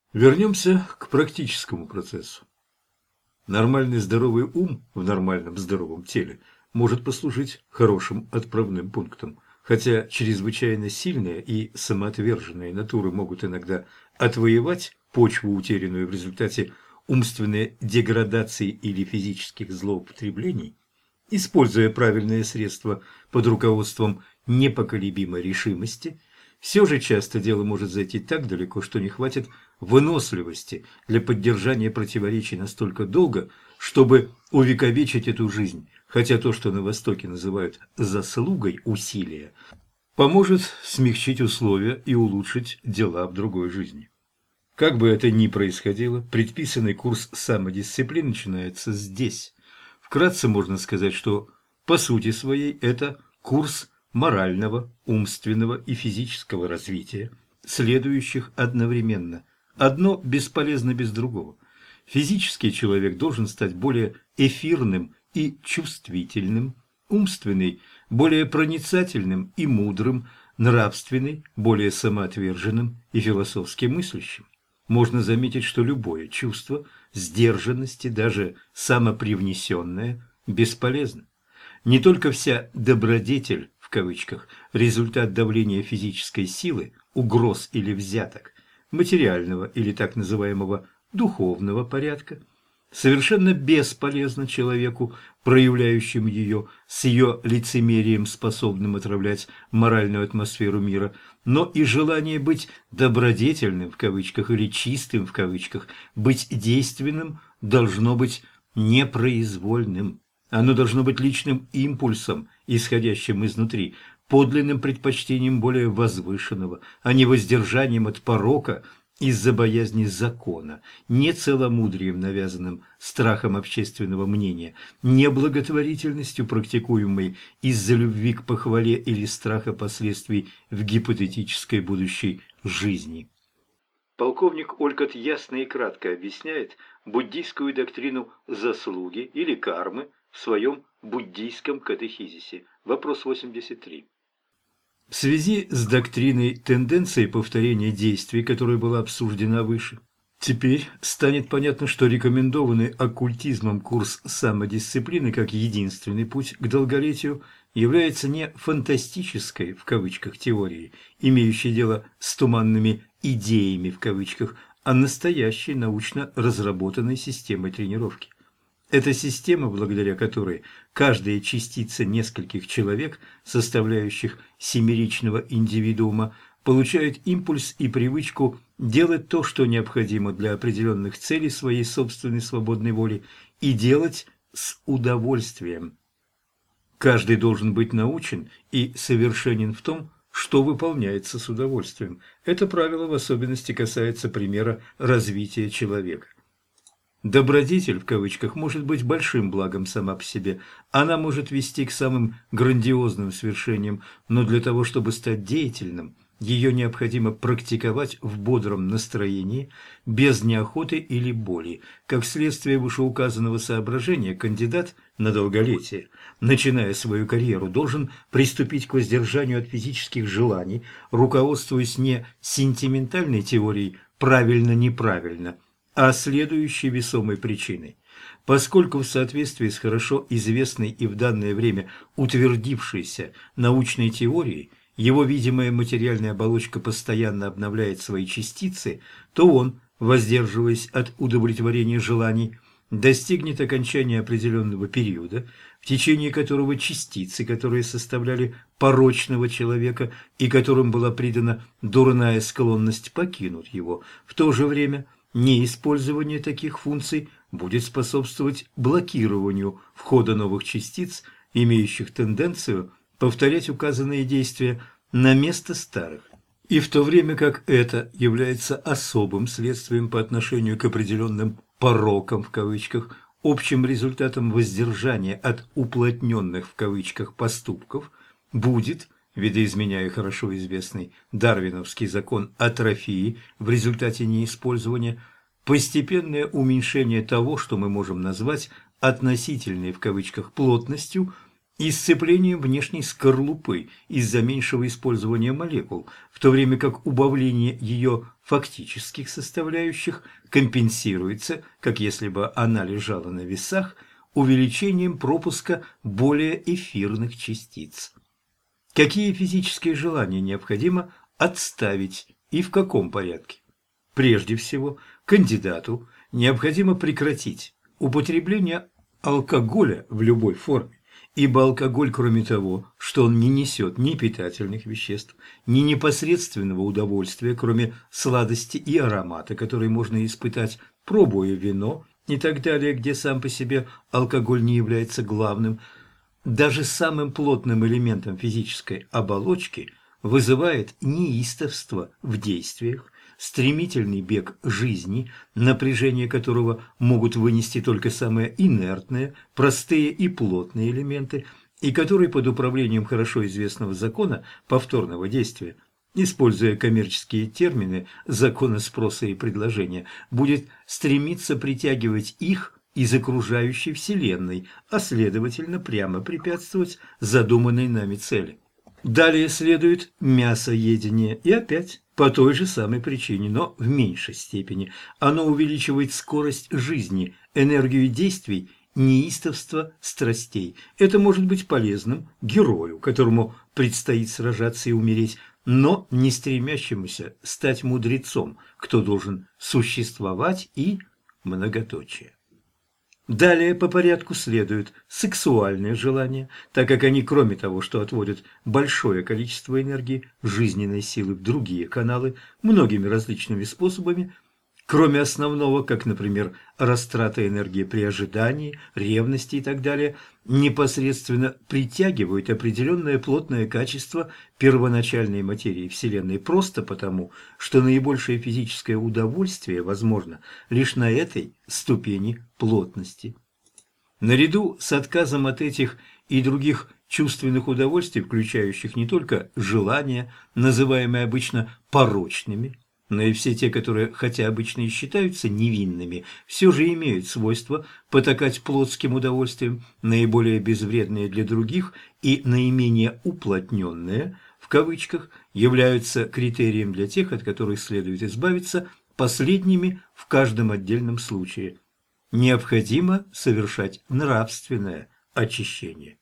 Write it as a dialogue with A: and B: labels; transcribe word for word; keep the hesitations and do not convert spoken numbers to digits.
A: Вернемся к практическому процессу. Нормальный здоровый ум в нормальном здоровом теле может послужить хорошим отправным пунктом, хотя чрезвычайно сильные и самоотверженные натуры могут иногда отвоевать почву, утерянную в результате умственной деградации или физических злоупотреблений, используя правильные средства под руководством непоколебимой решимости. Все же часто дело может зайти так далеко, что не хватит выносливости для поддержания противоречий настолько долго, чтобы увековечить эту жизнь, хотя то, что на Востоке называют «заслугой усилия», поможет смягчить условия и улучшить дела в другой жизни. Как бы это ни происходило, предписанный курс самодисциплины начинается здесь. Вкратце можно сказать, что по сути своей это курс морального, умственного и физического развития, следующих одновременно. Одно бесполезно без другого. Физический человек должен стать более эфирным и чувствительным, умственный – более проницательным и мудрым, нравственный – более самоотверженным и философски мыслящим. Можно заметить, что любое чувство сдержанности, даже самопривнесенное, бесполезно. Не только вся «добродетель» в кавычках – результат давления физической силы, угроз или взяток, материального или так называемого духовного порядка, совершенно бесполезно человеку, проявляющему ее, с ее лицемерием, способным отравлять моральную атмосферу мира, но и желание быть «добродетельным» в кавычках или «чистым» в кавычках, быть действенным должно быть непроизвольным. Оно должно быть личным импульсом, исходящим изнутри, подлинным предпочтением более возвышенного, а не воздержанием от порока из-за боязни закона, не целомудрием, навязанным страхом общественного мнения, не благотворительностью, практикуемой из-за любви к похвале или страха последствий в гипотетической будущей жизни. Полковник Олькот ясно и кратко объясняет буддийскую доктрину заслуги или кармы в своем буддийском катехизисе. Вопрос восемьдесят три. В связи с доктриной тенденции повторения действий, которая была обсуждена выше, теперь станет понятно, что рекомендованный оккультизмом курс самодисциплины как единственный путь к долголетию является не «фантастической» в кавычках теорией, имеющей дело с туманными «идеями» в кавычках, а настоящей научно разработанной системой тренировки. Эта система, благодаря которой каждая частица нескольких человек, составляющих семеричного индивидуума, получает импульс и привычку делать то, что необходимо для определенных целей своей собственной свободной воли, и делать с удовольствием. Каждый должен быть научен и совершенен в том, что выполняется с удовольствием. Это правило в особенности касается примера развития человека. «Добродетель» в кавычках может быть большим благом сама по себе. Она может вести к самым грандиозным свершениям, но для того, чтобы стать деятельным, ее необходимо практиковать в бодром настроении, без неохоты или боли. Как следствие вышеуказанного соображения, кандидат на долголетие, начиная свою карьеру, должен приступить к воздержанию от физических желаний, руководствуясь не сентиментальной теорией «правильно-неправильно», а следующей весомой причиной. Поскольку в соответствии с хорошо известной и в данное время утвердившейся научной теорией его видимая материальная оболочка постоянно обновляет свои частицы, то он, воздерживаясь от удовлетворения желаний, достигнет окончания определенного периода, в течение которого частицы, которые составляли порочного человека и которым была придана дурная склонность, покинут его. В то же время неиспользование таких функций будет способствовать блокированию входа новых частиц, имеющих тенденцию повторять указанные действия на место старых. И в то время как это является особым следствием по отношению к определенным «порокам» в кавычках, общим результатом воздержания от уплотненных в кавычках поступков будет, видоизменяя хорошо известный дарвиновский закон атрофии в результате неиспользования, постепенное уменьшение того, что мы можем назвать относительной в кавычках плотностью и сцеплением внешней скорлупы из-за меньшего использования молекул, в то время как убавление ее в фактических составляющих компенсируется, как если бы она лежала на весах, увеличением пропуска более эфирных частиц. Какие физические желания необходимо отставить и в каком порядке? Прежде всего, кандидату необходимо прекратить употребление алкоголя в любой форме, ибо алкоголь, кроме того, что он не несет ни питательных веществ, ни непосредственного удовольствия, кроме сладости и аромата, который можно испытать, пробуя вино и так далее, где сам по себе алкоголь не является главным, даже самым плотным элементом физической оболочки вызывает неистовство в действиях, стремительный бег жизни, напряжение которого могут вынести только самые инертные, простые и плотные элементы, и который под управлением хорошо известного закона повторного действия, используя коммерческие термины закона спроса и предложения, будет стремиться притягивать их из окружающей Вселенной, а следовательно прямо препятствовать задуманной нами цели. Далее следует мясоедение, и опять по той же самой причине, но в меньшей степени. Оно увеличивает скорость жизни, энергию действий, неистовство страстей. Это может быть полезным герою, которому предстоит сражаться и умереть, но не стремящемуся стать мудрецом, кто должен существовать и многоточие. Далее по порядку следуют сексуальные желания, так как они, кроме того, что отводят большое количество энергии, жизненной силы в другие каналы, многими различными способами, кроме основного, как, например, растрата энергии при ожидании, ревности и так далее, непосредственно притягивают определенное плотное качество первоначальной материи Вселенной просто потому, что наибольшее физическое удовольствие возможно лишь на этой ступени плотности. Наряду с отказом от этих и других чувственных удовольствий, включающих не только желания, называемые обычно порочными, но и все те, которые, хотя обычно и считаются невинными, все же имеют свойство потакать плотским удовольствиям, наиболее безвредные для других и наименее «уплотненные», в кавычках, являются критерием для тех, от которых следует избавиться последними в каждом отдельном случае. Необходимо совершать нравственное очищение.